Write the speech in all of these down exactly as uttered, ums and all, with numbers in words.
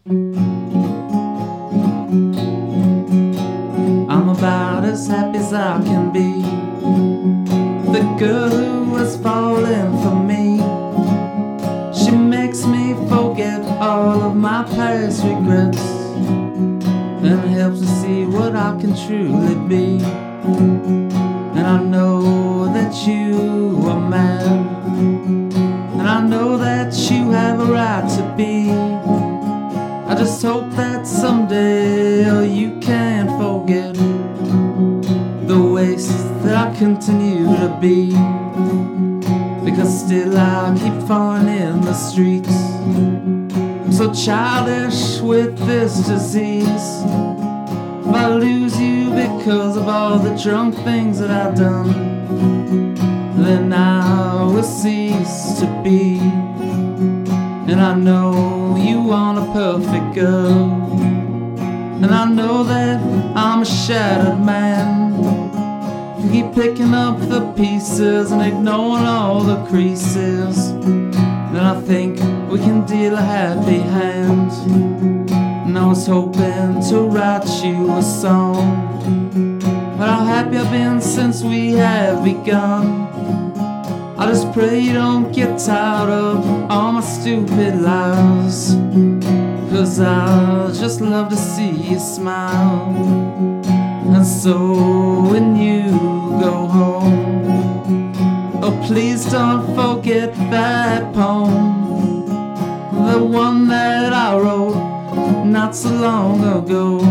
I'm about as happy as I can be. The girl who was falling for me, she makes me forget all of my past regrets and helps me see what I can truly be. And I know that you are mad, and I know that you have a right to be. I just hope that someday oh, you can forget the waste that I continue to be, because still I keep falling in the streets. I'm so childish with this disease. If I lose you because of all the drunk things that I've done, then I will cease to be. And I know you want a perfect girl, and I know that I'm a shattered man. If you keep picking up the pieces and ignoring all the creases, then I think we can deal a happy hand. And I was hoping to write you a song about how happy I've been since we have begun. I just pray you don't get tired of all my stupid lies, 'cause I just love to see you smile. And so when you go home, oh please don't forget that poem, the one that I wrote not so long ago,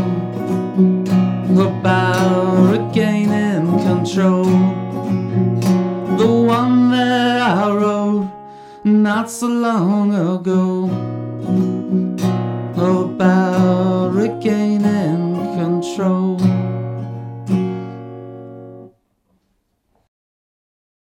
about regaining control. The one that I wrote not so long ago, about regaining